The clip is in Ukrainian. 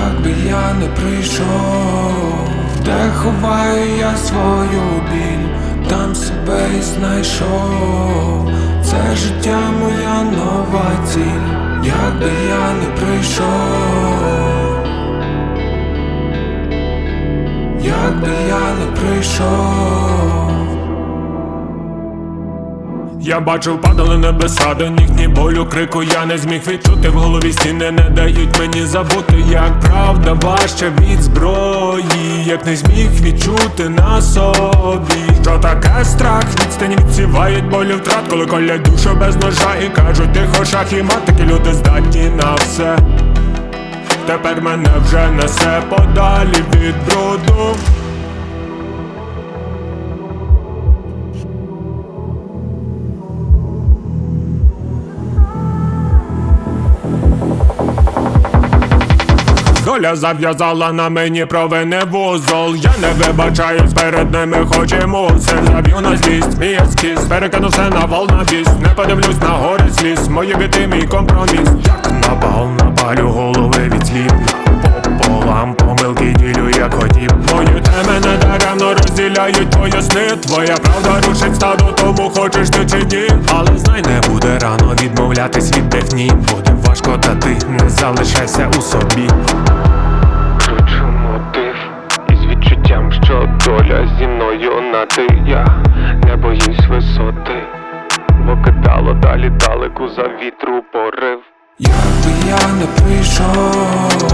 Якби я не прийшов, де ховаю я свою біль, там себе і знайшов. Це життя моя нова ціль. Якби я не прийшов, якби я не прийшов. Я бачив, падали небеса, до ніг ні болю, крику я не зміг відчути. В голові стіни не дають мені забути, як правда важче від зброї, як не зміг відчути на собі. Що таке страх, відстані відсівають болю втрат, коли колять душу без ножа і кажуть тихо шах і мат, такі люди здатні на все. Тепер мене вже несе подалі від бруду. Доля зав'язала на мені провини вузол. Я не вибачаюсь перед ними, хоч і мусив. Заб'ю на злість, мій ескіз, перекину все на вал на біс. Не подивлюсь на гори сліз, мої біти, мій компроміс. Як на бал, напалю голови від слів. Пополам помилки ділю, як хотів. Мої теми не даремно розділяють твої сни. Твоя правда рушить стаду, тому хочеш ти чи ні. Але знай, не буде рано відмовлятись від брехні. Буде важко, та ти не залишайся у собі. Кручу мотив із відчуттям, що доля зі мною на ти. Я не боюсь висоти, бо кидало далі далеку за вітру порив. Якби я не прийшов,